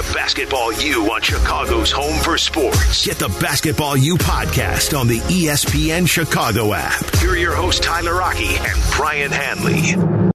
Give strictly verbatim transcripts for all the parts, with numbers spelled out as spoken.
to Basketball U on Chicago's home for sports. Get the Basketball U podcast on the E S P N Chicago app. Here are your hosts, Tyler Rocky and Brian Hanley.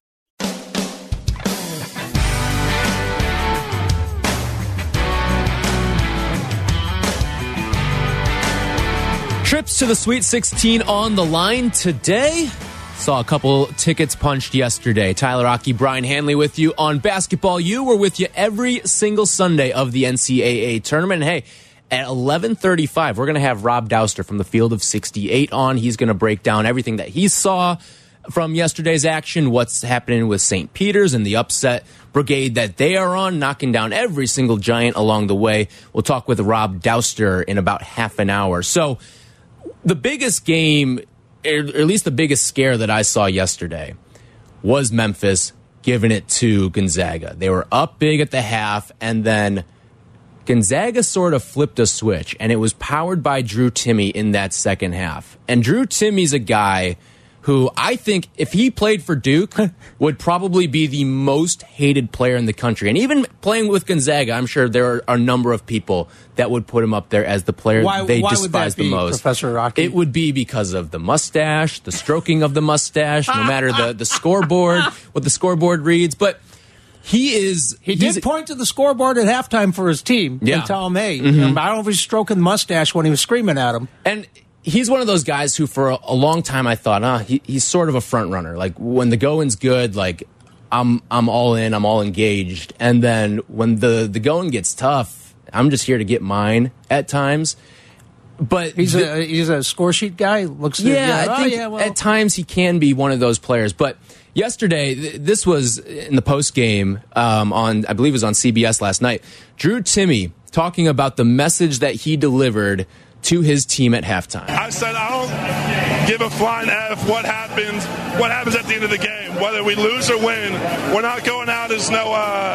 Trips to the Sweet sixteen on the line today. Saw a couple tickets punched yesterday. Tyler Rocky, Brian Hanley with you on Basketball U. We're with you every single Sunday of the N C double A tournament. And hey, at eleven thirty-five, we're going to have Rob Dauster from the Field of sixty-eight on. He's going to break down everything that he saw from yesterday's action, what's happening with Saint Peter's and the upset brigade that they are on, knocking down every single giant along the way. We'll talk with Rob Dauster in about half an hour. So the biggest game, or at least the biggest scare that I saw yesterday, was Memphis giving it to Gonzaga. They were up big at the half, and then Gonzaga sort of flipped a switch, and it was powered by Drew Timme in that second half. And Drew Timme's a guy who I think, if he played for Duke, would probably be the most hated player in the country. And even playing with Gonzaga, I'm sure there are a number of people that would put him up there as the player why, they why despise would that be, the most. Professor Rocky? It would be because of the mustache, the stroking of the mustache, no matter the, the scoreboard, what the scoreboard reads. But he is... He did point to the scoreboard at halftime for his team yeah. and tell him, hey, Mm-hmm. I don't know if he's stroking the mustache when he was screaming at him. And he's one of those guys who, for a, a long time, I thought, ah, he, he's sort of a front runner. Like, when the going's good, like, I'm I'm all in, I'm all engaged. And then when the, the going gets tough, I'm just here to get mine at times. But he's the, a he's a score sheet guy. Looks yeah, yeah, I think oh, yeah, well. at times he can be one of those players. But yesterday, th this was in the post game um, on, I believe it was on C B S last night. Drew Timme talking about the message that he delivered to his team at halftime. I said, I don't give a flying F what happens, what happens at the end of the game. Whether we lose or win, we're not going out as no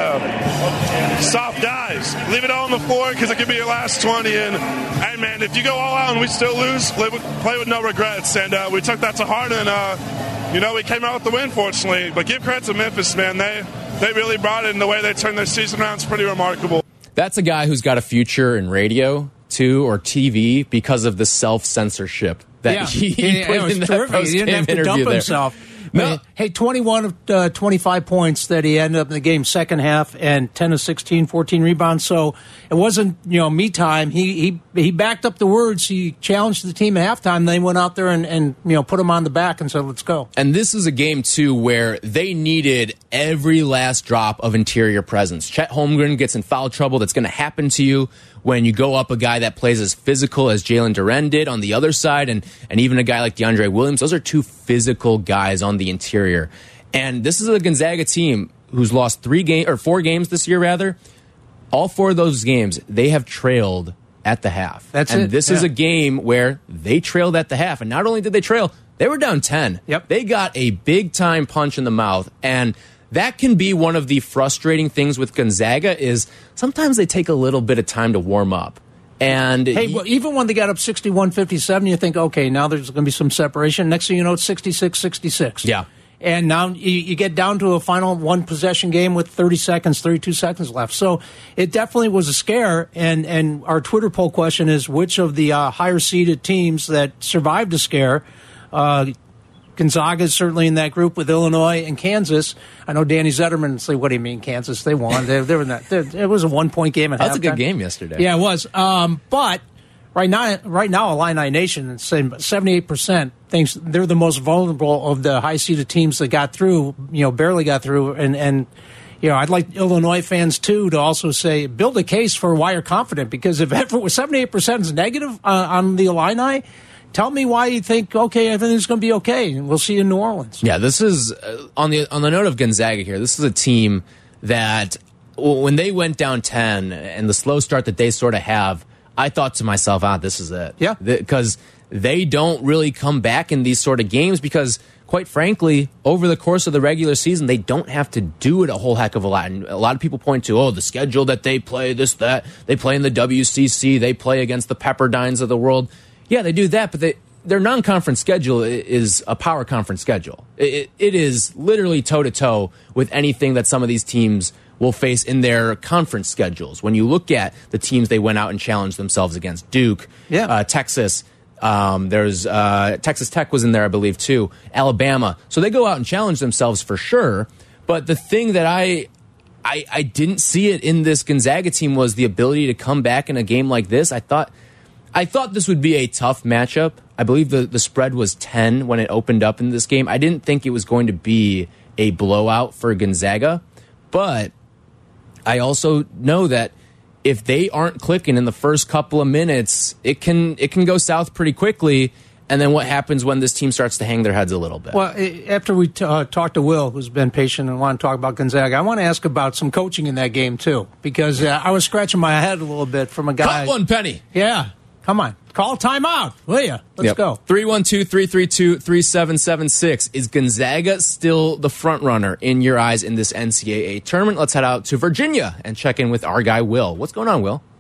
uh, soft guys. Leave it all on the floor because it could be your last twenty. And, hey, man, if you go all out and we still lose, play with, play with no regrets. And uh, we took that to heart, and, uh, you know, we came out with the win, fortunately. But give credit to Memphis, man. They, they really brought it, and the way they turned their season around is pretty remarkable. That's a guy who's got a future in radio, too, or T V because of the self-censorship that yeah. he, he yeah, put it was in that terrific. post-game He didn't have to interview dump there. himself. No. Hey, twenty-one of uh, twenty-five points that he ended up in the game second half, and ten of sixteen, fourteen rebounds. So it wasn't, you know, me time. He he he backed up the words. He challenged the team at halftime. They went out there and, and you know, put him on the back and said, let's go. And this is a game, too, where they needed every last drop of interior presence. Chet Holmgren gets in foul trouble. That's going to happen to you when you go up a guy that plays as physical as Jalen Duren did on the other side, and, and even a guy like DeAndre Williams. Those are two physical guys on the interior. And this is a Gonzaga team who's lost three game or four games this year, rather. All four of those games, they have trailed at the half. That's and it. this yeah. is a game where they trailed at the half. And not only did they trail, they were down ten. Yep. They got a big-time punch in the mouth. And that can be one of the frustrating things with Gonzaga is sometimes they take a little bit of time to warm up. And hey, well, even when they got up sixty-one fifty-seven, you think, okay, now there's going to be some separation. Next thing you know, it's sixty-six sixty-six. Yeah. And now you, you get down to a final one possession game with thirty seconds, thirty-two seconds left. So it definitely was a scare. And, and our Twitter poll question is which of the uh, higher seeded teams that survived the scare, uh, Gonzaga is certainly in that group with Illinois and Kansas. I know Danny Zetterman say, "What do you mean, Kansas? They won. They, they were in that. They, it was a one-point game at halftime." That was a good game yesterday. Yeah, it was. Um, but right now, right now, Illini Nation saying seventy-eight percent thinks they're the most vulnerable of the high-seeded teams that got through. You know, barely got through, and and. You know, I'd like Illinois fans, too, to also say, build a case for why you're confident. Because if ever seventy-eight percent is negative uh, on the Illini, tell me why you think, okay, everything's going to be okay, and we'll see you in New Orleans. Yeah, this is, uh, on the on the note of Gonzaga here, this is a team that, when they went down ten, and the slow start that they sort of have, I thought to myself, ah, this is it. Yeah. Because they don't really come back in these sort of games because, quite frankly, over the course of the regular season, they don't have to do it a whole heck of a lot. And a lot of people point to, oh, the schedule that they play, this, that. They play in the W C C. They play against the Pepperdines of the world. Yeah, they do that, but they, their non-conference schedule is a power conference schedule. It, it is literally toe-to-toe with anything that some of these teams will face in their conference schedules. When you look at the teams they went out and challenged themselves against, Duke, yeah. uh, Texas, um, there's uh, Texas Tech was in there, I believe, too, Alabama. So they go out and challenge themselves for sure. But the thing that I, I, I didn't see it in this Gonzaga team was the ability to come back in a game like this. I thought, I thought this would be a tough matchup. I believe the, the spread was ten when it opened up in this game. I didn't think it was going to be a blowout for Gonzaga, but I also know that if they aren't clicking in the first couple of minutes, it can it can go south pretty quickly. And then what happens when this team starts to hang their heads a little bit? Well, after we t uh, talked to Will, who's been patient and want to talk about Gonzaga, I want to ask about some coaching in that game, too, because uh, I was scratching my head a little bit from a guy. Cut one penny. Yeah. Come on. Call timeout, will you? Let's yep. go. three one two, three three two, three seven seven six. Is Gonzaga still the front runner in your eyes in this N C double A tournament? Let's head out to Virginia and check in with our guy, Will. What's going on, Will?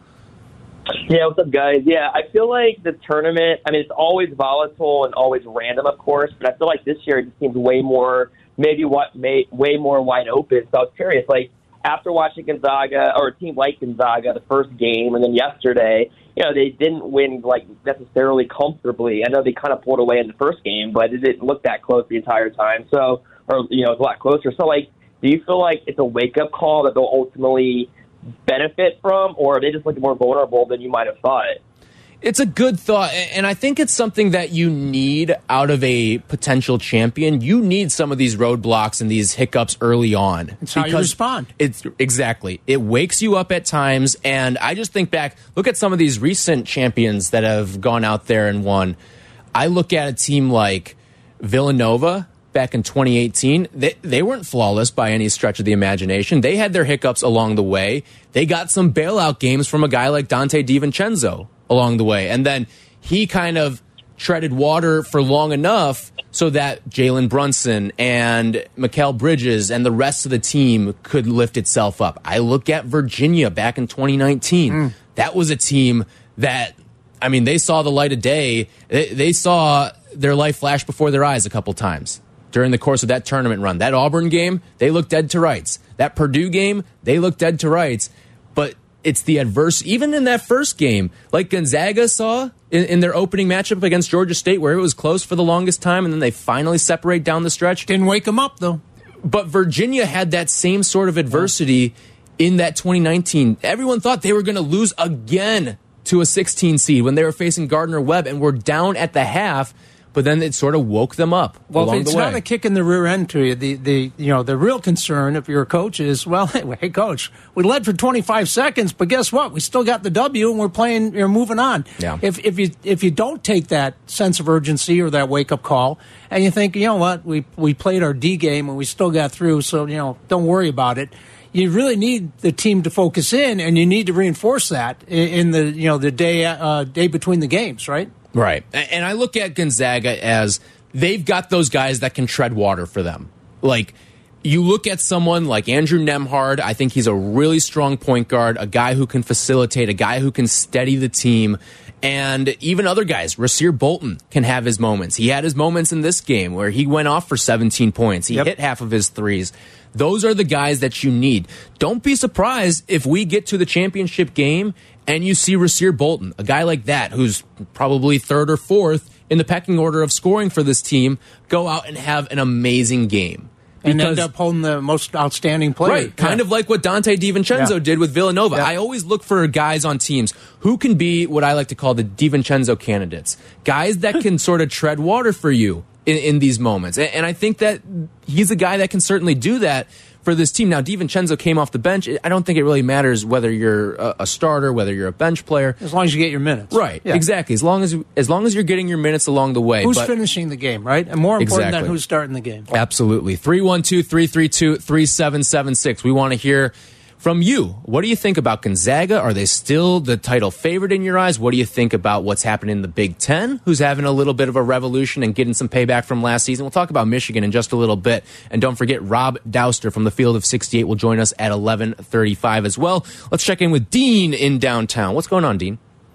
Yeah, what's up, guys? Yeah, I feel like the tournament, I mean, it's always volatile and always random, of course, but I feel like this year it just seems way more, maybe what, may, way more wide open. So I was curious, like, after watching Gonzaga, or a team like Gonzaga, the first game, and then yesterday, you know, they didn't win, like, necessarily comfortably. I know they kind of pulled away in the first game, but it didn't look that close the entire time. So, or, you know, it's a lot closer. So, like, do you feel like it's a wake-up call that they'll ultimately benefit from, or are they just looking more vulnerable than you might have thought? It's a good thought, and I think it's something that you need out of a potential champion. You need some of these roadblocks and these hiccups early on. It's how you respond. It's exactly. It wakes you up at times, and I just think back, look at some of these recent champions that have gone out there and won. I look at a team like Villanova back in twenty eighteen. They, they weren't flawless by any stretch of the imagination. They had their hiccups along the way. They got some bailout games from a guy like Dante DiVincenzo along the way. And then he kind of treaded water for long enough so that Jalen Brunson and Mikal Bridges and the rest of the team could lift itself up. I look at Virginia back in twenty nineteen. Mm. That was a team that, I mean, they saw the light of day. They, they saw their life flash before their eyes a couple times during the course of that tournament run. That Auburn game, they looked dead to rights. That Purdue game, they looked dead to rights. But it's the adverse, even in that first game, like Gonzaga saw in, in their opening matchup against Georgia State, where it was close for the longest time, and then they finally separate down the stretch. Didn't wake them up, though. But Virginia had that same sort of adversity in that twenty nineteen. Everyone thought they were going to lose again to a sixteen seed when they were facing Gardner-Webb and were down at the half. But then it sort of woke them up well, along if it's the way. not a kick in the rear end to you. The, the, you know, the real concern if you're a coach is, well, hey, coach, we led for twenty-five seconds, but guess what? We still got the W, and we're playing, you're moving on. Yeah. If, if, you, if you don't take that sense of urgency or that wake-up call, and you think, you know what, we, we played our D game, and we still got through, so, you know, don't worry about it. You really need the team to focus in, and you need to reinforce that in, in the, you know, the day, uh, day between the games, right? Right. And I look at Gonzaga as they've got those guys that can tread water for them. Like, you look at someone like Andrew Nembhard. I think he's a really strong point guard, a guy who can facilitate, a guy who can steady the team. And even other guys, Rasir Bolton can have his moments. He had his moments in this game where he went off for seventeen points. He yep. hit half of his threes. Those are the guys that you need. Don't be surprised if we get to the championship game and you see Rasir Bolton, a guy like that who's probably third or fourth in the pecking order of scoring for this team, go out and have an amazing game. And end up holding the most outstanding player. Right, kind yeah. of like what Dante DiVincenzo yeah. did with Villanova. Yeah. I always look for guys on teams who can be what I like to call the DiVincenzo candidates. Guys that can sort of tread water for you in, in these moments. And, and I think that he's a guy that can certainly do that for this team. Now, DiVincenzo came off the bench. I don't think it really matters whether you're a, a starter, whether you're a bench player. As long as you get your minutes. Right, yeah. exactly. As long as as long as you're getting your minutes along the way. Who's but, finishing the game, right? And more important exactly. than who's starting the game. Absolutely. three one two, three three two, three seven seven six. We want to hear from you. What do you think about Gonzaga? Are they still the title favorite in your eyes? What do you think about what's happening in the Big Ten, who's having a little bit of a revolution and getting some payback from last season? We'll talk about Michigan in just a little bit. And don't forget, Rob Douster from the Field of sixty-eight will join us at eleven thirty-five as well. Let's check in with Dean in downtown. What's going on, Dean?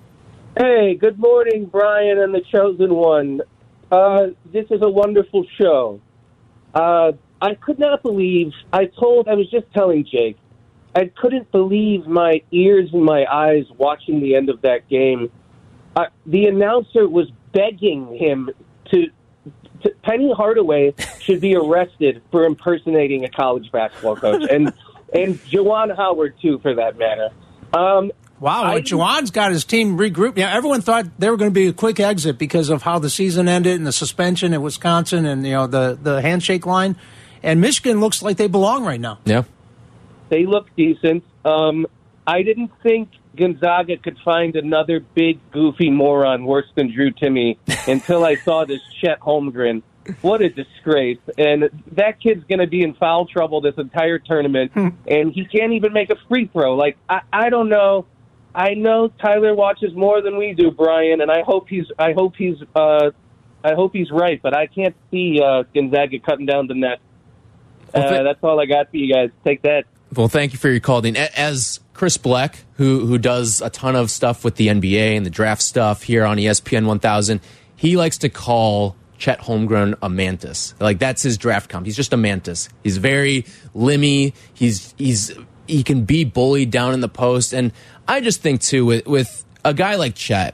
Hey, good morning, Brian and the Chosen One. Uh, this is a wonderful show. Uh, I could not believe, I told, I was just telling Jake, I couldn't believe my ears and my eyes watching the end of that game. Uh, the announcer was begging him to, to. Penny Hardaway should be arrested for impersonating a college basketball coach, and and Juwan Howard too, for that matter. Um, Wow, well, Juwan's got his team regrouped. Yeah, everyone thought they were going to be a quick exit because of how the season ended and the suspension at Wisconsin and you know the, the handshake line. And Michigan looks like they belong right now. Yeah, they look decent. Um, I didn't think Gonzaga could find another big, goofy moron worse than Drew Timme until I saw this Chet Holmgren. What a disgrace. And that kid's going to be in foul trouble this entire tournament, and he can't even make a free throw. Like, I, I don't know. I know Tyler watches more than we do, Brian, and I hope he's I hope he's uh, I hope he's right, but I can't see uh, Gonzaga cutting down the net. Uh, well, th- that's all I got for you guys. Take that. Well, thank you for your call, Dean. As Chris Bleck, who who does a ton of stuff with the N B A and the draft stuff here on E S P N one thousand, he likes to call Chet Holmgren a mantis. Like, that's his draft comp. He's just a mantis. He's very limmy. He's he's he can be bullied down in the post. And I just think, too, with, with a guy like Chet,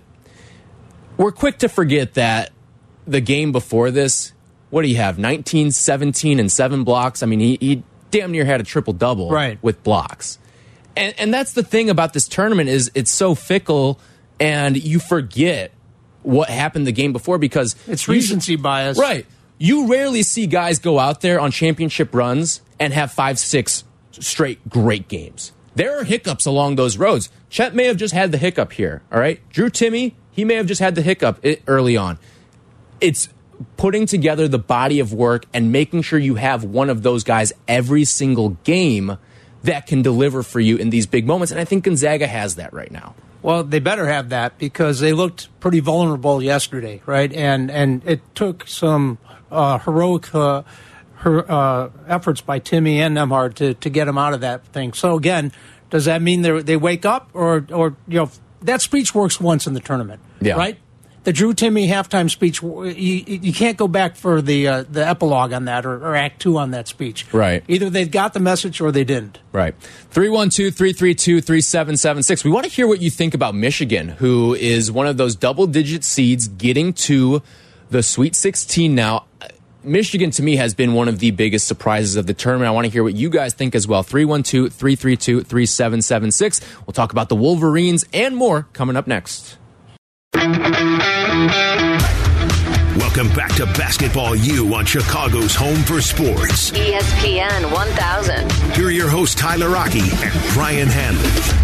we're quick to forget that the game before this, what do you have, nineteen, seventeen, and seven blocks? I mean, he, he damn near had a triple-double right. with blocks. And, and that's the thing about this tournament is it's so fickle, and you forget what happened the game before because it's recency bias. Right. You rarely see guys go out there on championship runs and have five, six straight great games. There are hiccups along those roads. Chet may have just had the hiccup here, all right? Drew Timme, he may have just had the hiccup early on. It's putting together the body of work and making sure you have one of those guys every single game that can deliver for you in these big moments. And I think Gonzaga has that right now. Well, they better have that because they looked pretty vulnerable yesterday, right? And and it took some uh, heroic uh, her, uh, efforts by Timme and Nembhard to, to get them out of that thing. So, again, does that mean they they wake up? Or, or you know, that speech works once in the tournament, yeah. right? The Drew Timme halftime speech, you, you can't go back for the uh, the epilogue on that or, or act two on that speech. Right. Either they got the message or they didn't. Right. three one two, three three two, three seven seven six. We want to hear what you think about Michigan, who is one of those double-digit seeds getting to the Sweet sixteen now. Michigan, to me, has been one of the biggest surprises of the tournament. I want to hear what you guys think as well. three one two, three three two, three seven seven six. We'll talk about the Wolverines and more coming up next. Welcome back to Basketball U on Chicago's home for sports. E S P N one thousand. Here are your hosts, Tyler Rocky and Brian Hanley.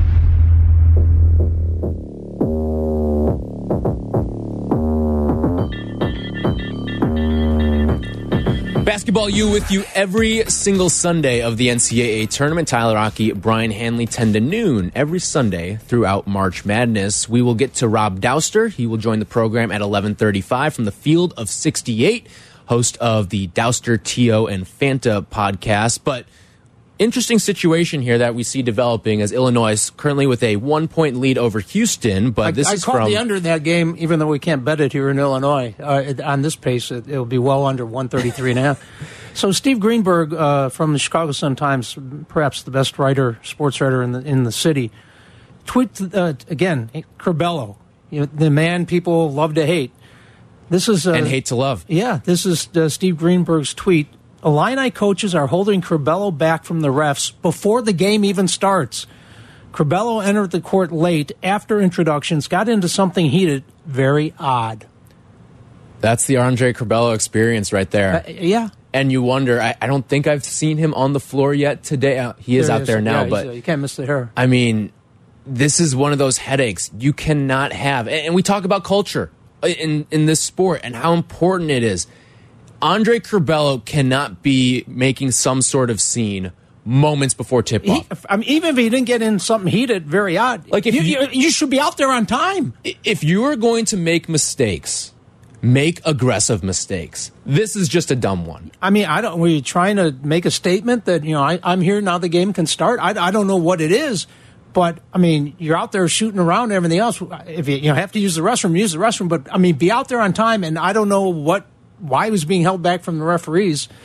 Basketball U with you every single Sunday of the N C double A tournament. Tyler Rocky, Brian Hanley, ten to noon every Sunday throughout March Madness. We will get to Rob Dauster. He will join the program at eleven thirty-five from the Field of sixty-eight, host of the Dauster, Tio, and Fanta podcast. But interesting situation here that we see developing as Illinois currently with a one-point lead over Houston. But I, this I is called from the under in that game, even though we can't bet it here in Illinois. Uh, on this pace, it, it'll be well under one thirty-three and a half. So Steve Greenberg uh, from the Chicago Sun-Times, perhaps the best writer, sports writer in the in the city, tweet uh, again, Curbelo, you know, the man people love to hate. This is uh, and hate to love. Yeah, this is uh, Steve Greenberg's tweet. Illini coaches are holding Curbelo back from the refs before the game even starts. Curbelo entered the court late after introductions, got into something heated. Very odd. That's the Andre Curbelo experience right there. Uh, yeah. And you wonder, I, I don't think I've seen him on the floor yet today. Uh, he is there out is. there now, yeah, but uh, you can't miss the hair. I mean, this is one of those headaches you cannot have. And, and we talk about culture in, in this sport and how important it is. Andre Curbelo cannot be making some sort of scene moments before tip-off. I mean, even if he didn't get in something heated, very odd. Like if you, you, you, you should be out there on time. If you are going to make mistakes, make aggressive mistakes. This is just a dumb one. I mean, I don't. Were you trying to make a statement that you know I, I'm here now? The game can start. I, I don't know what it is, but I mean, you're out there shooting around and everything else. If you, you know, have to use the restroom, use the restroom. But I mean, be out there on time. And I don't know what. Why he was being held back from the referees.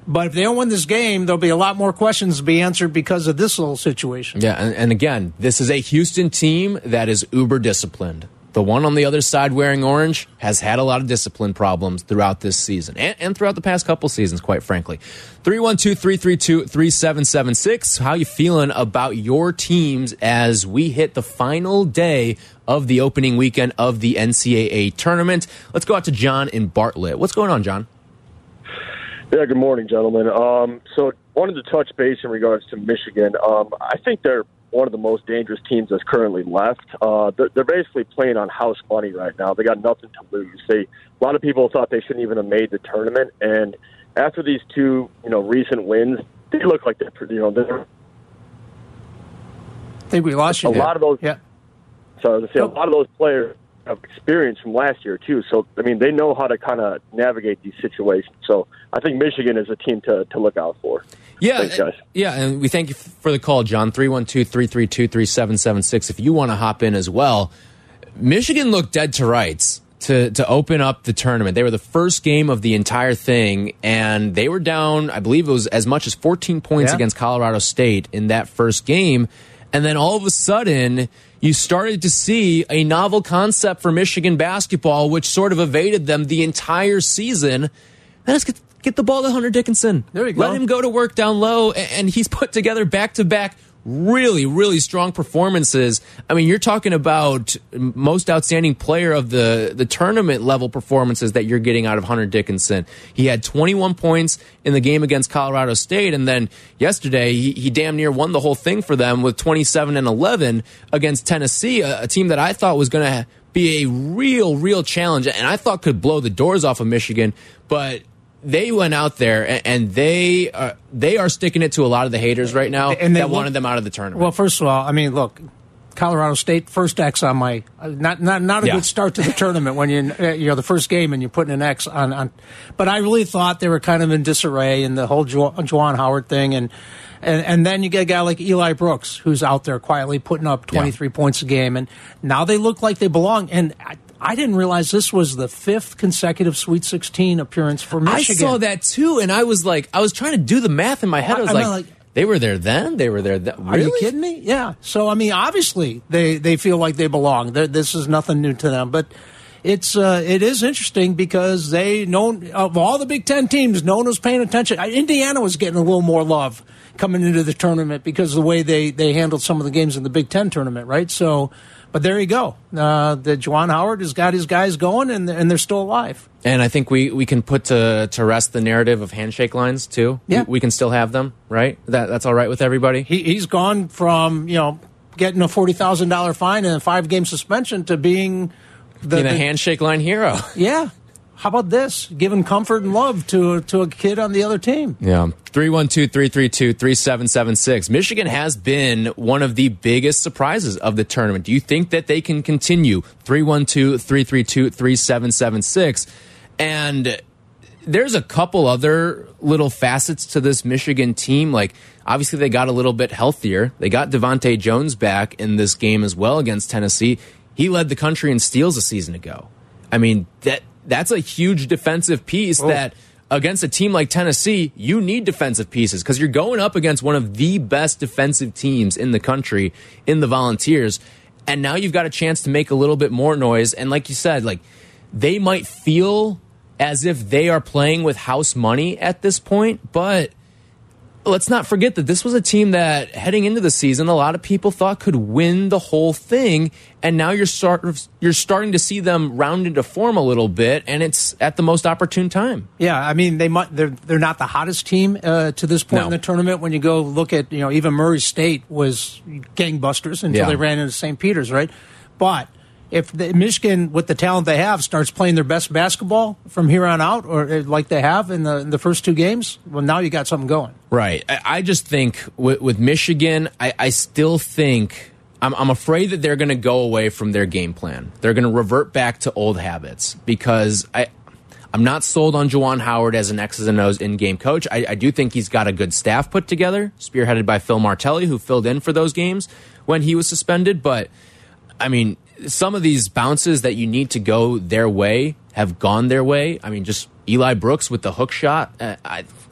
But if they don't win this game, there'll be a lot more questions to be answered because of this little situation. Yeah, and, and again, this is a Houston team that is uber disciplined. The one on the other side wearing orange has had a lot of discipline problems throughout this season and, and throughout the past couple seasons, quite frankly. three one two, three three two, three seven seven six. How you feeling about your teams as we hit the final day of the opening weekend of the N C double A tournament? Let's go out to John in Bartlett. What's going on, John? Yeah, good morning, gentlemen. Um, so wanted to touch base in regards to Michigan. Um, I think they're one of the most dangerous teams that's currently left. Uh, they're, they're basically playing on house money right now. They got nothing to lose. They, a lot of people thought they shouldn't even have made the tournament, and after these two, you know, recent wins, they look like they're, you know, they're. I think we lost you. A there. lot of those. Yeah. So I say a lot of those players have experience from last year too. So I mean, they know how to kind of navigate these situations. So I think Michigan is a team to to look out for. Yeah, Thanks, guys. Yeah, and we thank you for the call, John. three one two, three three two, three seven seven six. If you want to hop in as well, Michigan looked dead to rights to to open up the tournament. They were the first game of the entire thing, and they were down, I believe it was as much as fourteen points yeah. against Colorado State in that first game. And then all of a sudden, you started to see a novel concept for Michigan basketball, which sort of evaded them the entire season. Then let's get, get the ball to Hunter Dickinson. There you go. Let him go to work down low, and he's put together back-to-back really, really strong performances. I mean, you're talking about most outstanding player of the, the tournament level performances that you're getting out of Hunter Dickinson. He had twenty-one points in the game against Colorado State, and then yesterday he, he damn near won the whole thing for them with twenty-seven and eleven against Tennessee, a, a team that I thought was going to be a real, real challenge, and I thought could blow the doors off of Michigan, but they went out there and they are, they are sticking it to a lot of the haters right now and they that look, wanted them out of the tournament. Well, first of all, I mean, look, Colorado State, first X on my not not not a yeah. good start to the tournament when you you know the first game and you're putting an X on on. But I really thought they were kind of in disarray in the whole jo- Juwan Howard thing, and and and then you get a guy like Eli Brooks who's out there quietly putting up twenty-three yeah. points a game, and now they look like they belong. And I, I didn't realize this was the fifth consecutive Sweet sixteen appearance for Michigan. I saw that too, and I was like, I was trying to do the math in my head. I was I like, like, they were there then, they were there then. Really? Are you kidding me? Yeah. So I mean, obviously they, they feel like they belong. They're, this is nothing new to them, but it's uh, it is interesting because they know of all the Big Ten teams, no one was paying attention. Indiana was getting a little more love coming into the tournament because of the way they they handled some of the games in the Big Ten tournament, right? So. But there you go. Uh, the Juwan Howard has got his guys going, and and they're still alive. And I think we, we can put to to rest the narrative of handshake lines too. Yeah, we, we can still have them, right? That that's all right with everybody. He he's gone from you know getting a forty thousand dollar fine and a five game suspension to being the, being a the handshake line hero. Yeah. How about this? Giving comfort and love to to a kid on the other team. Yeah. three one two, three three two, three seven seven six. Michigan has been one of the biggest surprises of the tournament. Do you think that they can continue? three one two, three three two, three seven seven six. And there's a couple other little facets to this Michigan team. Like, obviously, they got a little bit healthier. They got Devontae Jones back in this game as well against Tennessee. He led the country in steals a season ago. I mean, that that's a huge defensive piece oh. that against a team like Tennessee, you need defensive pieces because you're going up against one of the best defensive teams in the country in the Volunteers. And now you've got a chance to make a little bit more noise. And like you said, like they might feel as if they are playing with house money at this point, but let's not forget that this was a team that heading into the season, a lot of people thought could win the whole thing. And now you're sort of, you're starting to see them round into form a little bit, and it's at the most opportune time. Yeah, I mean, they might, they're, they're not the hottest team uh, to this point no. in the tournament. When you go look at, you know, even Murray State was gangbusters until yeah. they ran into Saint Peter's, right? But if the, Michigan, with the talent they have, starts playing their best basketball from here on out, or like they have in the in the first two games, well, now you got something going. Right. I, I just think with, with Michigan, I, I still think I'm, I'm afraid that they're going to go away from their game plan. They're going to revert back to old habits because I. I'm not sold on Juwan Howard as an X's and O's in-game coach. I, I do think he's got a good staff put together, spearheaded by Phil Martelli, who filled in for those games when he was suspended. But, I mean, some of these bounces that you need to go their way have gone their way. I mean, just Eli Brooks with the hook shot. Uh, I,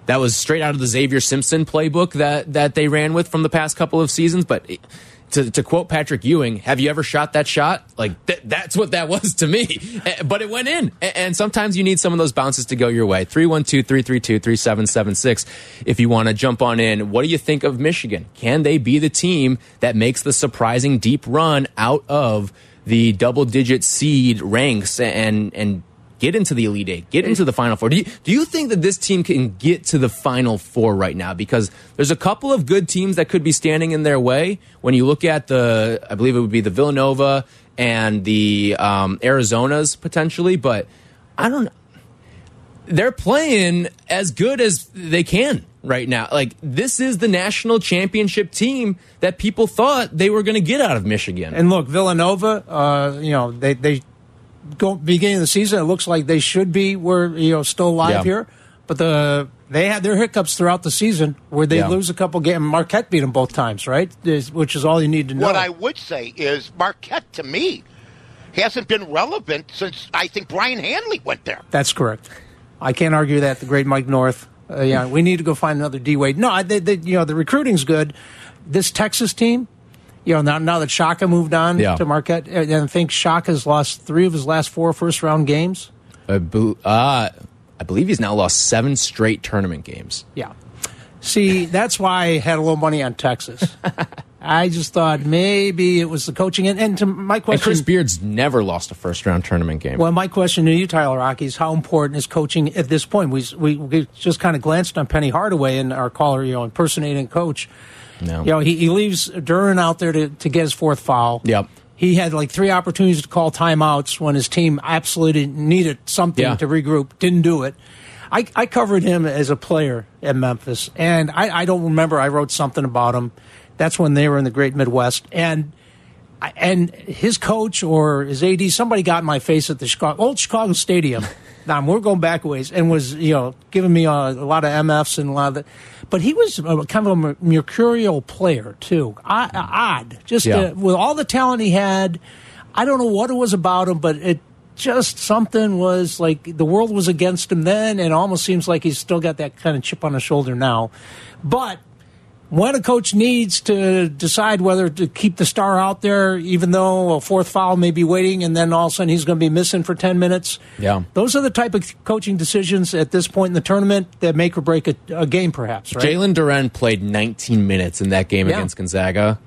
that was straight out of the Xavier Simpson playbook that, that they ran with from the past couple of seasons. But to, to quote Patrick Ewing, have you ever shot that shot? Like, th that's what that was to me. But it went in. And sometimes you need some of those bounces to go your way. three one two, three three two, three seven seven six if you want to jump on in. What do you think of Michigan? Can they be the team that makes the surprising deep run out of the double-digit seed ranks and and get into the Elite Eight, get into the Final Four? Do you, do you think that this team can get to the Final Four right now? Because there's a couple of good teams that could be standing in their way. When you look at the, I believe it would be the Villanova and the um, Arizonas potentially, but I don't know. They're playing as good as they can right now. Like, this is the national championship team that people thought they were going to get out of Michigan. And look, Villanova, uh, you know, they, they go beginning of the season, it looks like they should be where, you know, still alive yeah. here. But the they had their hiccups throughout the season where they yeah. lose a couple games. Marquette beat them both times, right? Which is all you need to know. What I would say is Marquette, to me, hasn't been relevant since I think Brian Hanley went there. That's correct. I can't argue that. The great Mike North. Uh, yeah, we need to go find another D Wade. No, they, they, you know, the recruiting's good. This Texas team, you know, now, now that Shaka moved on yeah. to Marquette, and I think Shaka's lost three of his last four first round games. Uh, uh, I believe he's now lost seven straight tournament games. Yeah. See, that's why I had a little money on Texas. I just thought maybe it was the coaching. And, and to my question, and Chris Beard's never lost a first-round tournament game. Well, my question to you, Tyler Rocky, is how important is coaching at this point? We we, we just kind of glanced on Penny Hardaway and our caller, you know, impersonating coach. No. You know, he, he leaves Duren out there to, to get his fourth foul. Yep. He had like three opportunities to call timeouts when his team absolutely needed something yeah. to regroup. Didn't do it. I, I covered him as a player at Memphis, and I, I don't remember. I wrote something about him. That's when they were in the Great Midwest, and and his coach or his A D, somebody got in my face at the Chicago, old Chicago Stadium. Now we're going back a ways, and was you know giving me a, a lot of M Fs and a lot of, the, but he was a, kind of a mercurial player too. I, odd, just yeah. uh, with all the talent he had. I don't know what it was about him, but it. Just something was like the world was against him then, and it almost seems like he's still got that kind of chip on his shoulder now. But when a coach needs to decide whether to keep the star out there, even though a fourth foul may be waiting, and then all of a sudden he's going to be missing for ten minutes, yeah, those are the type of coaching decisions at this point in the tournament that make or break a, a game, perhaps. Right? Jalen Duren played nineteen minutes in that game yeah. against Gonzaga.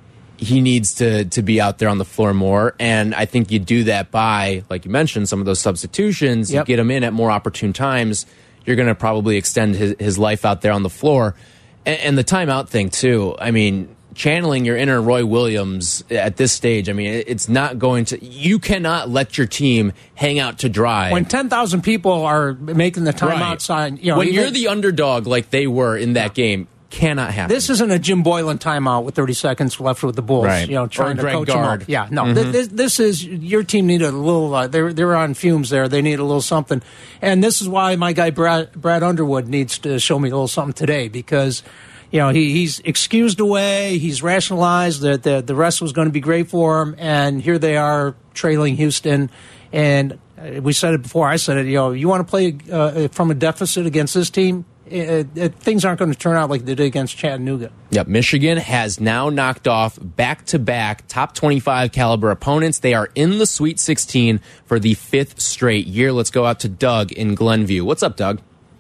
He needs to to be out there on the floor more, and I think you do that by, like you mentioned, some of those substitutions. Yep. You get him in at more opportune times. You're going to probably extend his, his life out there on the floor, and, and the timeout thing too. I mean, channeling your inner Roy Williams at this stage. I mean, it, it's not going to. You cannot let your team hang out to dry when ten thousand people are making the timeout right. sign. You know, when even, you're the underdog, like they were in that game. Cannot happen. This isn't a Jim Boylan timeout with thirty seconds left with the Bulls. Right. You know, trying or Greg to coach Gard. them up. Yeah, no. Mm-hmm. This, this is your team needed a little. Uh, they're they're on fumes there. They need a little something, and this is why my guy Brad Brad Underwood needs to show me a little something today because, you know, he, he's excused away. He's rationalized that the the rest was going to be great for him, and here they are trailing Houston, and we said it before. I said it. You know, you want to play uh, from a deficit against this team. It, it, things aren't going to turn out like they did against Chattanooga. Yep, Michigan has now knocked off back-to-back top twenty-five caliber opponents. They are in the Sweet sixteen for the fifth straight year. Let's go out to Doug in Glenview. What's up, Doug?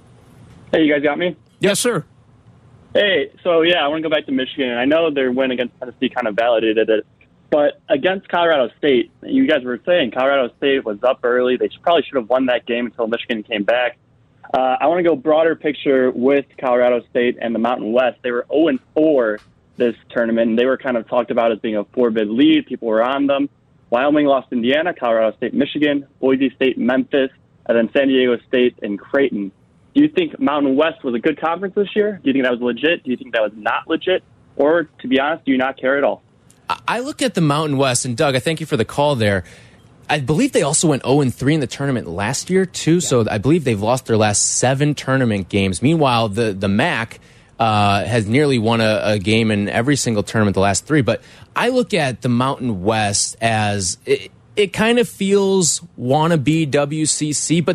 Hey, you guys got me? Yes, sir. Hey, so yeah, I want to go back to Michigan. I know their win against Tennessee kind of validated it, but against Colorado State, you guys were saying Colorado State was up early. They probably should have won that game until Michigan came back. Uh, I want to go broader picture with Colorado State and the Mountain West. They were oh and four this tournament, and they were kind of talked about as being a four-bid lead. People were on them. Wyoming lost Indiana, Colorado State, Michigan, Boise State, Memphis, and then San Diego State and Creighton. Do you think Mountain West was a good conference this year? Do you think that was legit? Do you think that was not legit? Or, to be honest, do you not care at all? I look at the Mountain West, and Doug, I thank you for the call there. I believe they also went oh and three in the tournament last year, too. Yeah. So I believe they've lost their last seven tournament games. Meanwhile, the, the M A C uh, has nearly won a, a game in every single tournament the last three. But I look at the Mountain West as it, it kind of feels wannabe W C C, but they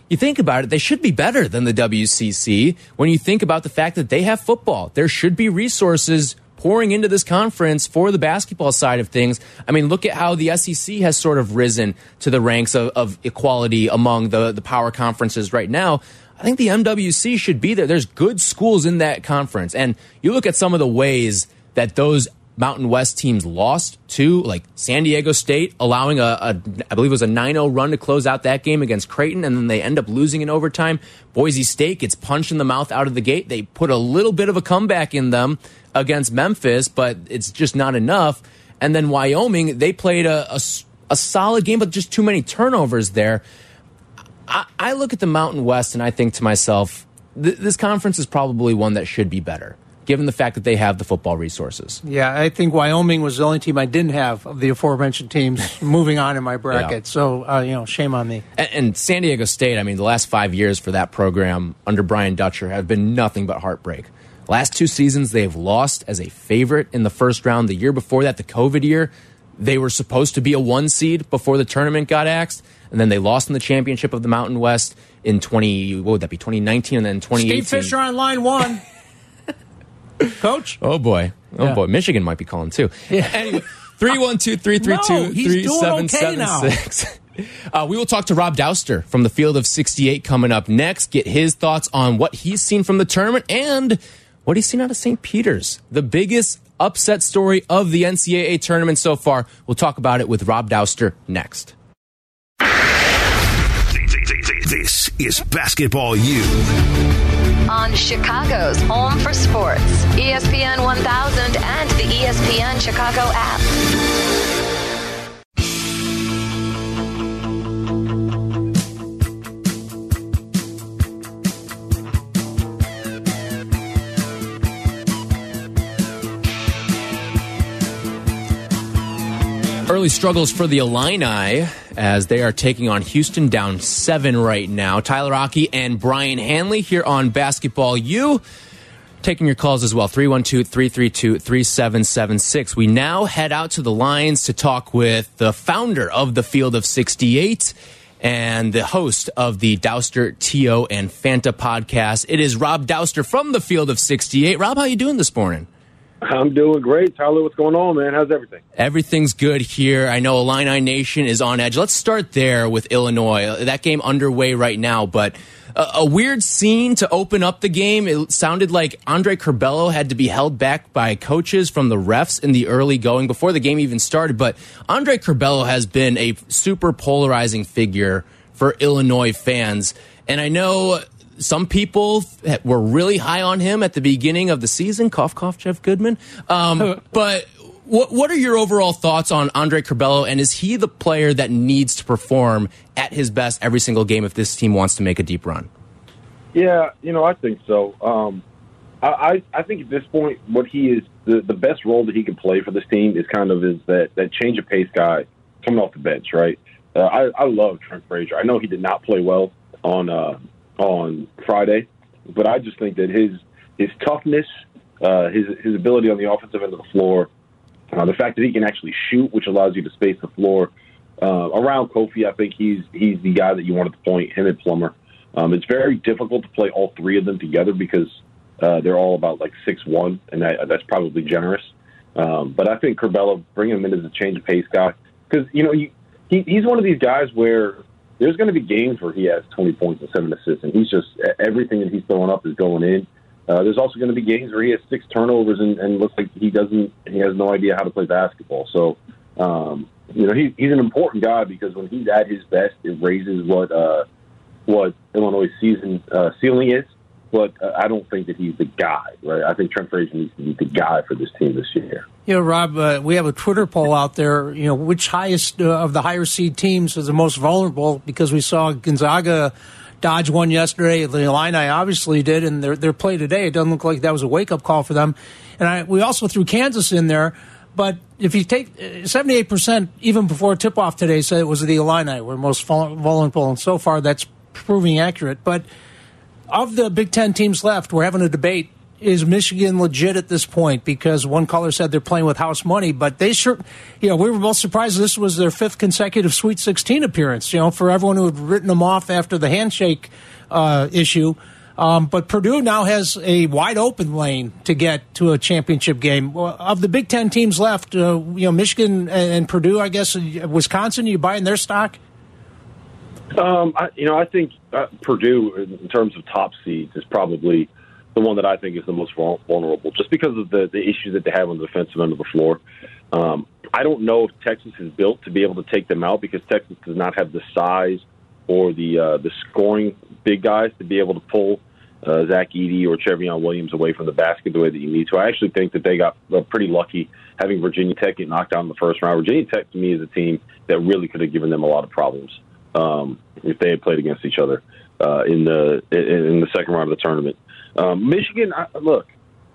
you think about it, they should be better than the W C C when you think about the fact that they have football. There should be resources pouring into this conference for the basketball side of things. I mean, look at how the S E C has sort of risen to the ranks of, of equality among the, the power conferences right now. I think the M W C should be there. There's good schools in that conference. And you look at some of the ways that those Mountain West teams lost to, like San Diego State, allowing a, a I believe it was a nine oh run to close out that game against Creighton, and then they end up losing in overtime. Boise State gets punched in the mouth out of the gate. They put a little bit of a comeback in them against Memphis, but it's just not enough. And then Wyoming, they played a, a, a solid game, but just too many turnovers there. I, I look at the Mountain West, and I think to myself, th this conference is probably one that should be better, given the fact that they have the football resources. Yeah, I think Wyoming was the only team I didn't have of the aforementioned teams moving on in my bracket. Yeah. So, uh, you know, shame on me. And, and San Diego State, I mean, the last five years for that program under Brian Dutcher have been nothing but heartbreak. Last two seasons, they've lost as a favorite in the first round. The year before that, the COVID year, they were supposed to be a one seed before the tournament got axed. And then they lost in the championship of the Mountain West in twenty, what would that be, twenty nineteen, and then twenty eighteen. Steve Fisher on line one. Coach? Oh, boy. Oh, yeah. boy. Michigan might be calling, too. Yeah. Anyway, three one two, three three two, three seven seven six. Uh, we will talk to Rob Dauster from the Field of sixty-eight coming up next, get his thoughts on what he's seen from the tournament and what he's seen out of Saint Peter's, the biggest upset story of the N C double A tournament so far. We'll talk about it with Rob Dauster next. This is Basketball U. On Chicago's home for sports, E S P N one thousand and the E S P N Chicago app. Early struggles for the Illini as they are taking on Houston, down seven right now. Tyler Rocky and Brian Hanley here on Basketball U. Taking your calls as well, three one two, three three two, three seven seven six. We now head out to the lines to talk with the founder of the Field of sixty-eight and the host of the Dauster, Tio, and Fanta podcast. It is Rob Dauster from the Field of sixty-eight. Rob, how you doing this morning? I'm doing great. Tyler, what's going on, man? How's everything? Everything's good here. I know Illini Nation is on edge. Let's start there with Illinois. That game underway right now, but a, a weird scene to open up the game. It sounded like Andre Curbelo had to be held back by coaches from the refs in the early going before the game even started. But Andre Curbelo has been a super polarizing figure for Illinois fans. And I know some people were really high on him at the beginning of the season. Cough, cough, Jeff Goodman. Um, but what what are your overall thoughts on Andre Curbelo, and is he the player that needs to perform at his best every single game if this team wants to make a deep run? Yeah, you know, I think so. Um, I, I, I think at this point, what he is, the, the best role that he can play for this team is kind of is that, that change of pace guy coming off the bench, right? Uh, I, I love Trent Frazier. I know he did not play well on uh, on Friday, but I just think that his his toughness, uh, his his ability on the offensive end of the floor, uh, the fact that he can actually shoot, which allows you to space the floor uh, around Kofi, I think he's he's the guy that you want at the point. Him and Plummer. Um, it's very difficult to play all three of them together because uh, they're all about like six one, and that, that's probably generous. Um, but I think Curbelo, bringing him in as a change of pace guy, because you know he, he he's one of these guys where there's going to be games where he has twenty points and seven assists, and he's just everything that he's throwing up is going in. Uh, there's also going to be games where he has six turnovers and, and looks like he doesn't, he has no idea how to play basketball. So, um, you know, he, he's an important guy because when he's at his best, it raises what uh, what Illinois' season uh, ceiling is. But uh, I don't think that he's the guy, right? I think Trent Frazier needs to be the guy for this team this year. You know, Rob, uh, we have a Twitter poll out there, you know, which highest uh, of the higher seed teams is the most vulnerable, because we saw Gonzaga dodge one yesterday. The Illini obviously did, and their their play today, it doesn't look like that was a wake-up call for them. And I, we also threw Kansas in there, but if you take seventy-eight percent, even before tip-off today, said it was the Illini were most vulnerable, and so far that's proving accurate. But of the Big Ten teams left, we're having a debate is Michigan legit at this point? Because one caller said they're playing with house money, but they sure, you know, we were both surprised this was their fifth consecutive Sweet sixteen appearance, you know, for everyone who had written them off after the handshake uh, issue. Um, but Purdue now has a wide open lane to get to a championship game. Well, of the Big Ten teams left, uh, you know, Michigan and Purdue, I guess, Wisconsin, are you buying their stock? Um, I, you know, I think uh, Purdue, in terms of top seeds, is probably the one that I think is the most vulnerable, just because of the, the issues that they have on the defensive end of the floor. Um, I don't know if Texas is built to be able to take them out, because Texas does not have the size or the uh, the scoring big guys to be able to pull uh, Zach Edey or Trevion Williams away from the basket the way that you need to. I actually think that they got uh, pretty lucky having Virginia Tech get knocked out in the first round. Virginia Tech, to me, is a team that really could have given them a lot of problems um, if they had played against each other uh, in the in, in the second round of the tournament. Um, Michigan, I, look,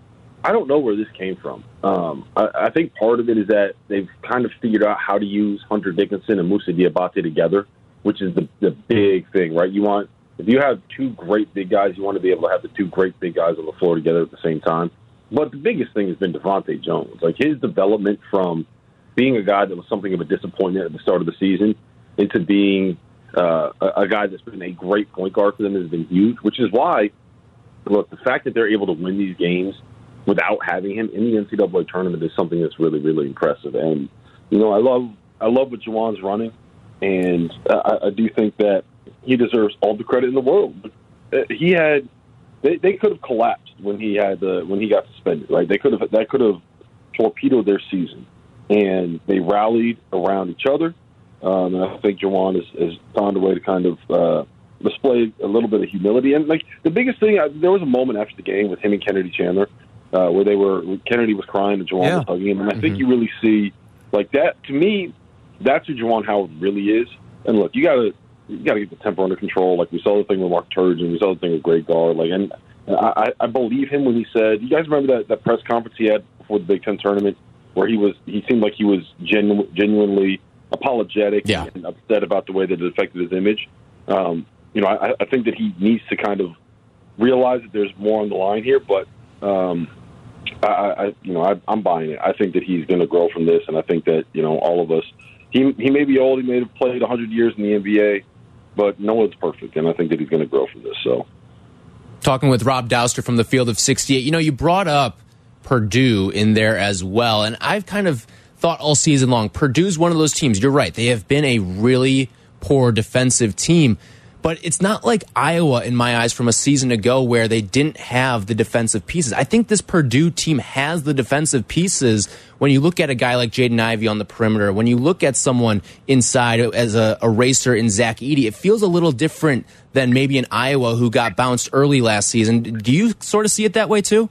I don't know where this came from. Um, I, I think part of it is that they've kind of figured out how to use Hunter Dickinson and Moussa Diabate together, which is the, the big thing, right? You want, if you have two great big guys, you want to be able to have the two great big guys on the floor together at the same time. But the biggest thing has been Devontae Jones. Like, his development from being a guy that was something of a disappointment at the start of the season into being uh, a, a guy that's been a great point guard for them has been huge, which is why, look, the fact that they're able to win these games without having him in the N C double A tournament is something that's really, really impressive. And, you know, I love I love what Juwan's running, and I, I do think that he deserves all the credit in the world. He had they, they could have collapsed when he had the when he got suspended, right? They could have that could have torpedoed their season, and they rallied around each other. Um, and I think Juwan has, has found a way to kind of uh, display a little bit of humility. And like the biggest thing, I, there was a moment after the game with him and Kennedy Chandler uh, where they were Kennedy was crying and Juwan yeah. was hugging him, and I mm-hmm. think you really see like that. To me, that's who Juwan Howard really is. And look, you gotta you gotta get the temper under control. Like we saw the thing with Mark Turgeon, we saw the thing with Greg Gard. Like, and I, I believe him when he said, you guys remember that, that press conference he had before the Big Ten tournament where he was he seemed like he was genu- genuinely apologetic yeah. and upset about the way that it affected his image. Um, you know, I, I think that he needs to kind of realize that there's more on the line here, but um, I, I, you know, I, I'm buying it. I think that he's going to grow from this, and I think that, you know, all of us, he he may be old, he may have played one hundred years in the N B A, but no one's perfect, and I think that he's going to grow from this. So, talking with Rob Douster from the Field of sixty-eight, you know, you brought up Purdue in there as well, and I've kind of thought all season long, Purdue's one of those teams. You're right. They have been a really poor defensive team, but it's not like Iowa in my eyes from a season ago where they didn't have the defensive pieces. I think this Purdue team has the defensive pieces when you look at a guy like Jaden Ivey on the perimeter, when you look at someone inside as a, a racer in Zach Edey, it feels a little different than maybe in Iowa who got bounced early last season. Do you sort of see it that way too?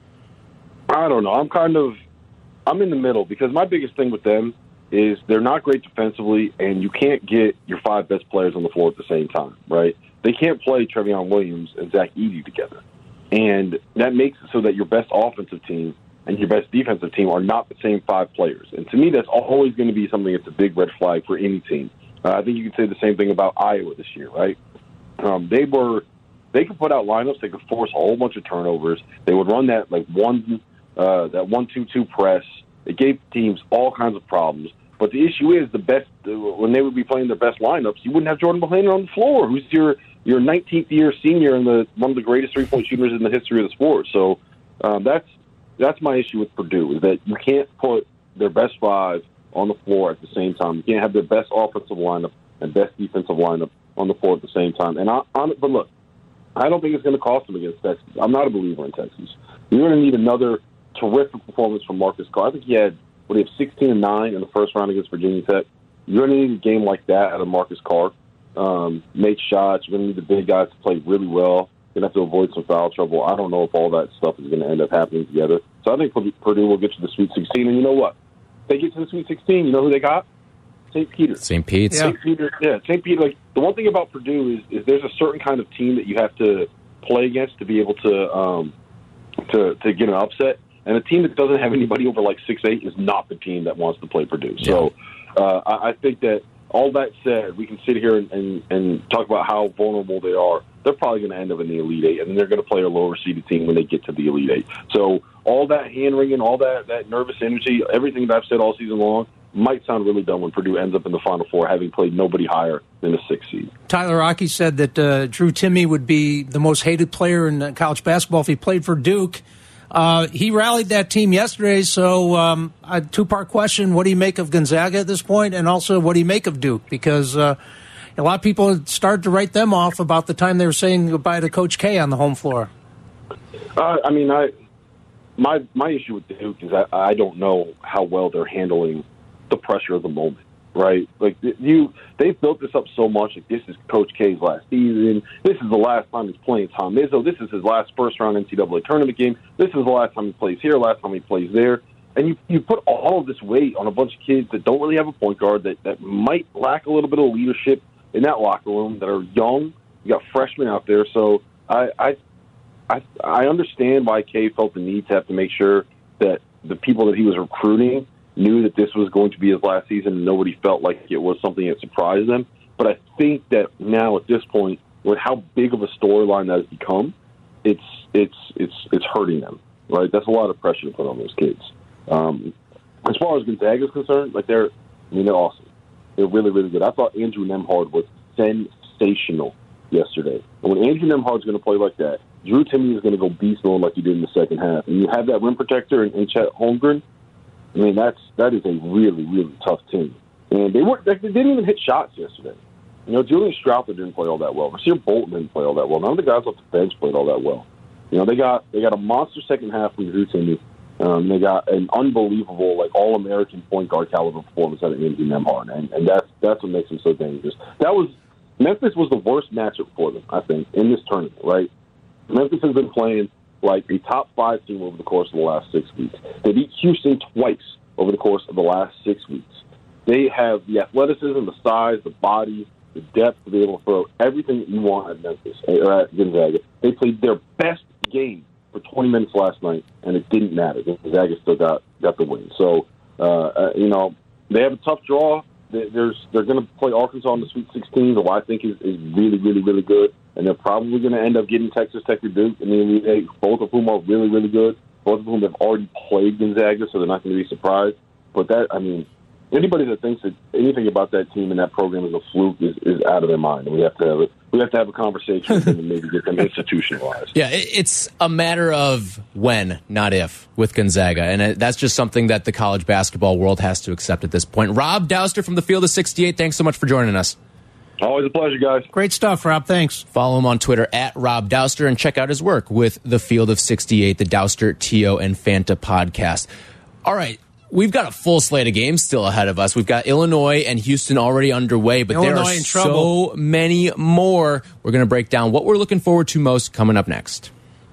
I don't know. I'm kind of I'm in the middle because my biggest thing with them is they're not great defensively, and you can't get your five best players on the floor at the same time, right? They can't play Trevion Williams and Zach Edey together. And that makes it so that your best offensive team and your best defensive team are not the same five players. And to me, that's always going to be something that's a big red flag for any team. Uh, I think you could say the same thing about Iowa this year, right? Um, they were they could put out lineups, they could force a whole bunch of turnovers. They would run that like one uh, that one two two press. It gave teams all kinds of problems. But the issue is the best when they would be playing their best lineups, you wouldn't have Jordan Bohannon on the floor, who's your your nineteenth year senior and the one of the greatest three point shooters in the history of the sport. So um, that's that's my issue with Purdue, is that you can't put their best five on the floor at the same time. You can't have their best offensive lineup and best defensive lineup on the floor at the same time. And I, I but look, I don't think it's going to cost them against Texas. I'm not a believer in Texas. You're going to need another terrific performance from Marcus Carr. I think he had, what, he had sixteen and nine in the first round against Virginia Tech. You're going to need a game like that out of Marcus Carr. Um, make shots. You're going to need the big guys to play really well. You're going to have to avoid some foul trouble. I don't know if all that stuff is going to end up happening together. So I think Purdue will get to the Sweet sixteen. And you know what? If they get to the Sweet sixteen, you know who they got? Saint Peter. Saint Pete's. Yeah. Saint Peter. Yeah, Saint Peter. Like, the one thing about Purdue is, is there's a certain kind of team that you have to play against to be able to um, to to get an upset. And a team that doesn't have anybody over like six eight is not the team that wants to play Purdue. So uh, I, I think that all that said, we can sit here and, and, and talk about how vulnerable they are. They're probably going to end up in the Elite Eight, and then they're going to play a lower-seeded team when they get to the Elite Eight. So all that hand-wringing, all that, that nervous energy, everything that I've said all season long might sound really dumb when Purdue ends up in the Final Four having played nobody higher than a sixth seed. Tyler Rocky said that uh, Drew Timme would be the most hated player in college basketball if he played for Duke. Uh, he rallied that team yesterday, so um, a two-part question. What do you make of Gonzaga at this point? And also, what do you make of Duke? Because uh, a lot of people started to write them off about the time they were saying goodbye to Coach K on the home floor. Uh, I mean, I my my issue with Duke is I, I don't know how well they're handling the pressure of the moment, right? Like, you, they've built this up so much. Like, this is Coach K's last season. This is the last time he's playing Tom Izzo. This is his last first-round N C double A tournament game. This is the last time he plays here, last time he plays there. And you, you put all of this weight on a bunch of kids that don't really have a point guard, that, that might lack a little bit of leadership in that locker room, that are young. You got freshmen out there. So I, I, I, I understand why K felt the need to have to make sure that the people that he was recruiting knew that this was going to be his last season, and nobody felt like it was something that surprised them. But I think that now at this point, with how big of a storyline that has become, it's it's it's it's hurting them. Right? That's a lot of pressure to put on those kids. Um, as far as Gonzaga is concerned, like they're, I mean, they're awesome. They're really, really good. I thought Andrew Nembhard was sensational yesterday. And when Andrew Nembhard's going to play like that, Drew Timme is going to go beast mode like he did in the second half. And you have that rim protector in, in Chet Holmgren. I mean, that's that is a really, really tough team. And they weren't they didn't even hit shots yesterday. You know, Julian Strouper didn't play all that well. Rasir Bolton didn't play all that well. None of the guys off the bench played all that well. You know, they got they got a monster second half from Drew Timme. Um, they got an unbelievable, like, all-American point guard caliber performance out of Andrew Nembhard, and, and that's that's what makes them so dangerous. That was Memphis was the worst matchup for them, I think, in this tournament. Right? Memphis has been playing like a top five team over the course of the last six weeks. They beat Houston twice over the course of the last six weeks. They have the athleticism, the size, the body, the depth to be able to throw everything that you want at Memphis, or at Gonzaga. They played their best game for twenty minutes last night, and it didn't matter. Gonzaga still got, got the win. So, uh, uh, you know, they have a tough draw. There's, they're going to play Arkansas in the Sweet sixteen, who I think is, is really, really, really good. And they're probably going to end up getting Texas Tech or Duke in the Elite Eight, both of whom are really, really good. Both of whom have already played Gonzaga, so they're not going to be surprised. But that, I mean, anybody that thinks that anything about that team and that program is a fluke is, is out of their mind. And we have to have a, we have to have a conversation with them and maybe get them institutionalized. Yeah, it's a matter of when, not if, with Gonzaga. And that's just something that the college basketball world has to accept at this point. Rob Dauster from the Field of sixty-eight, thanks so much for joining us. Always a pleasure, guys. Great stuff, Rob. Thanks. Follow him on Twitter at Rob Dauster and check out his work with the Field of sixty-eight, the Dauster, Tio, and Fanta podcast. All right. We've got a full slate of games still ahead of us. We've got Illinois and Houston already underway, but Illinois there are in trouble. so many more. We're going to break down what we're looking forward to most coming up next.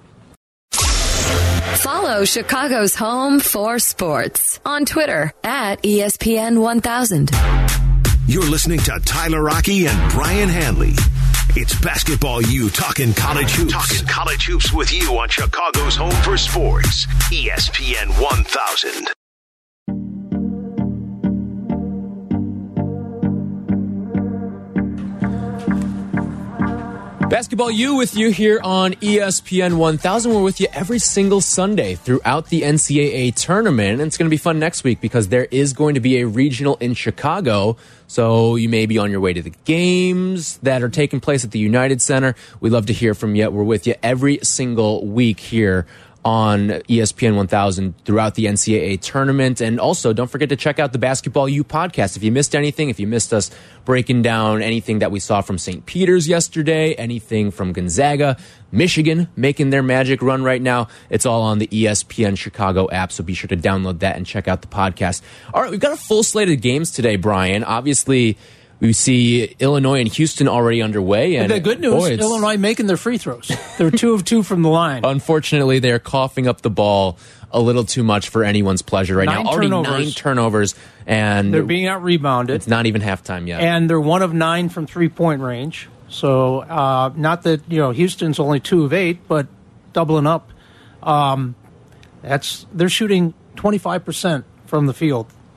Follow Chicago's home for sports on Twitter at E S P N one thousand. You're listening to Tyler Rocky and Brian Hanley. It's Basketball U talking college hoops. Talking college hoops with you on Chicago's home for sports, E S P N one thousand. Basketball U with you here on E S P N one thousand. We're with you every single Sunday throughout the N C double A tournament. And it's going to be fun next week because there is going to be a regional in Chicago. So you may be on your way to the games that are taking place at the United Center. We'd love to hear from you. We're with you every single week here on E S P N one thousand throughout the N C double A tournament. And also, don't forget to check out the Basketball U podcast. If you missed anything, if you missed us breaking down anything that we saw from Saint Peter's yesterday, anything from Gonzaga, Michigan making their magic run right now, it's all on the E S P N Chicago app, so be sure to download that and check out the podcast. All right, we've got a full slate of games today, Brian. Obviously, we see Illinois and Houston already underway. And the good news, boy, Illinois making their free throws. They're two of two from the line. Unfortunately, they're coughing up the ball a little too much for anyone's pleasure right nine now. Already turnovers. nine turnovers. And they're being out-rebounded. It's not even halftime yet. And they're one of nine from three-point range. So uh, not that, you know, Houston's only two of eight, but doubling up. Um, that's they're shooting twenty-five percent from the field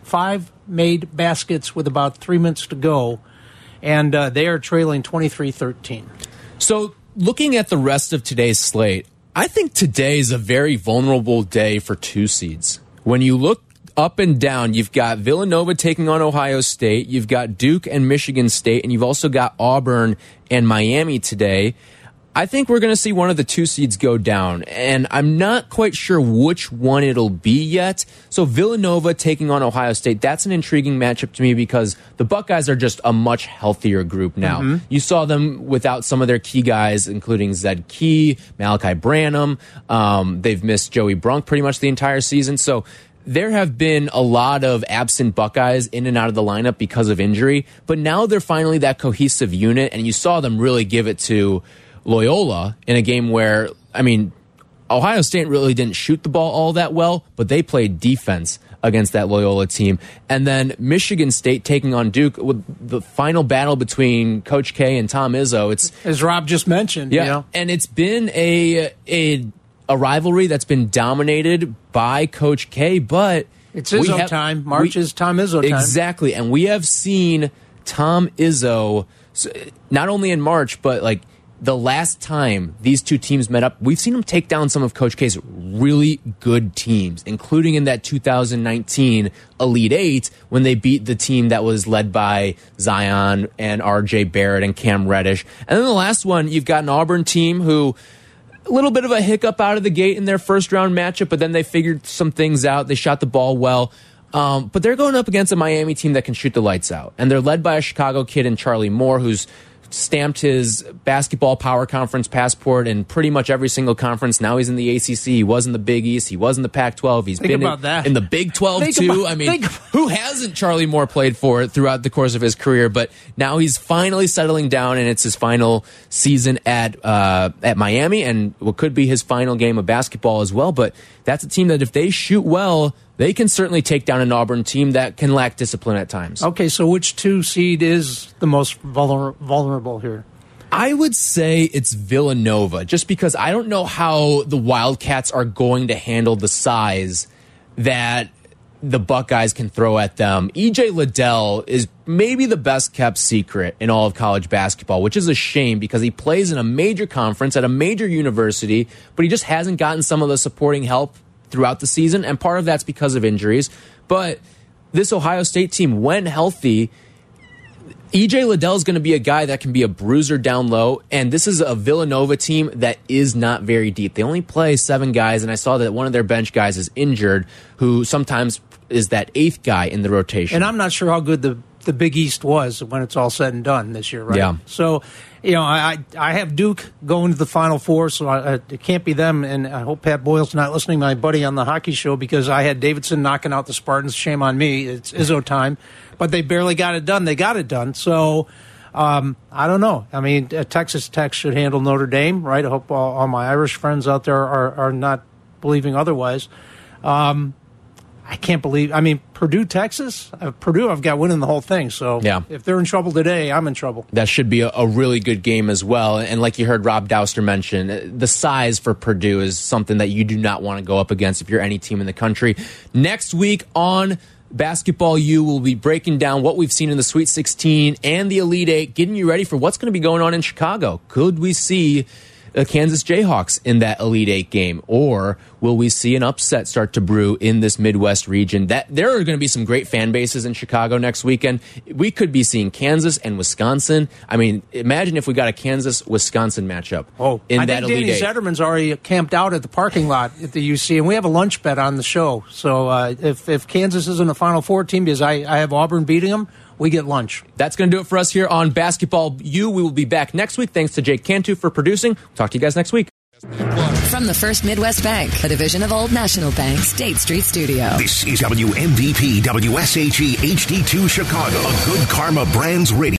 five made baskets with about three minutes to go, and uh, they are trailing twenty-three thirteen. So looking at the rest of today's slate, I think today is a very vulnerable day for two seeds. When you look up and down, you've got Villanova taking on Ohio State, you've got Duke and Michigan State, and you've also got Auburn and Miami today. I think we're going to see one of the two seeds go down, and I'm not quite sure which one it'll be yet. So Villanova taking on Ohio State, that's an intriguing matchup to me because the Buckeyes are just a much healthier group now. Mm-hmm. You saw them without some of their key guys, including Zed Key, Malachi Branham. Um, they've missed Joey Brunk pretty much the entire season. So there have been a lot of absent Buckeyes in and out of the lineup because of injury, but now they're finally that cohesive unit, and you saw them really give it to Loyola in a game where, I mean, Ohio State really didn't shoot the ball all that well, but they played defense against that Loyola team. And then Michigan State taking on Duke with the final battle between Coach K and Tom Izzo. It's, as Rob just mentioned, yeah, you know? And it's been a a a rivalry that's been dominated by Coach K, but it's Izzo have, time. March we, is Tom Izzo time. Exactly. And we have seen Tom Izzo not only in March, but like the last time these two teams met up, we've seen him take down some of Coach K's really good teams, including in that two thousand nineteen Elite Eight when they beat the team that was led by Zion and R J Barrett and Cam Reddish. And then the last one, you've got an Auburn team who a little bit of a hiccup out of the gate in their first round matchup, but then they figured some things out. They shot the ball well. Um, but they're going up against a Miami team that can shoot the lights out. And they're led by a Chicago kid in Charlie Moore, who's stamped his basketball power conference passport in pretty much every single conference. Now he's in the A C C. He was in the Big East. He was in the Pac twelve. He's think been about in, that. in the Big twelve think too. About, I mean, who hasn't Charlie Moore played for throughout the course of his career? But now he's finally settling down, and it's his final season at uh, at Miami, and what could be his final game of basketball as well. But that's a team that if they shoot well, they can certainly take down an Auburn team that can lack discipline at times. Okay, so which two seed is the most vulner- vulnerable here? I would say it's Villanova, just because I don't know how the Wildcats are going to handle the size that the Buckeyes can throw at them. E J Liddell is maybe the best kept secret in all of college basketball, which is a shame because he plays in a major conference at a major university, but he just hasn't gotten some of the supporting help throughout the season, and part of that's because of injuries. But this Ohio State team, when healthy, E J Liddell is going to be a guy that can be a bruiser down low, and this is a Villanova team that is not very deep. They only play seven guys, and I saw that one of their bench guys is injured, who sometimes is that eighth guy in the rotation. And I'm not sure how good the, the Big East was when it's all said and done this year, right? Yeah. So, you know, I I have Duke going to the Final Four, so I, it can't be them, and I hope Pat Boyle's not listening, my buddy on the hockey show, because I had Davidson knocking out the Spartans. Shame on me. It's Izzo time. But they barely got it done. They got it done. So, um, I don't know. I mean, uh, Texas Tech should handle Notre Dame, right? I hope all, all my Irish friends out there are, are not believing otherwise. Um, I can't believe, I mean, Purdue, Texas? Uh, Purdue, I've got winning the whole thing. So yeah. If they're in trouble today, I'm in trouble. That should be a, a really good game as well. And like you heard Rob Douster mention, the size for Purdue is something that you do not want to go up against if you're any team in the country. Next week on Basketball U, will be breaking down what we've seen in the Sweet sixteen and the Elite Eight, getting you ready for what's going to be going on in Chicago. Could we see the Kansas Jayhawks in that Elite Eight game, or will we see an upset start to brew in this Midwest region? That there are going to be some great fan bases in Chicago next weekend. We could be seeing Kansas and Wisconsin. I mean, imagine if we got a Kansas-Wisconsin matchup. Oh, in I that think Elite Danny Eight. Zetterman's already camped out at the parking lot at the U C, and we have a lunch bet on the show. So uh, if if Kansas isn't a Final Four team, because I, I have Auburn beating them, we get lunch. That's going to do it for us here on Basketball U. We will be back next week. Thanks to Jake Cantu for producing. Talk to you guys next week. From the First Midwest Bank, a division of Old National Bank, State Street Studio. This is W M V P W S H E H D two Chicago, a Good Karma Brands radio.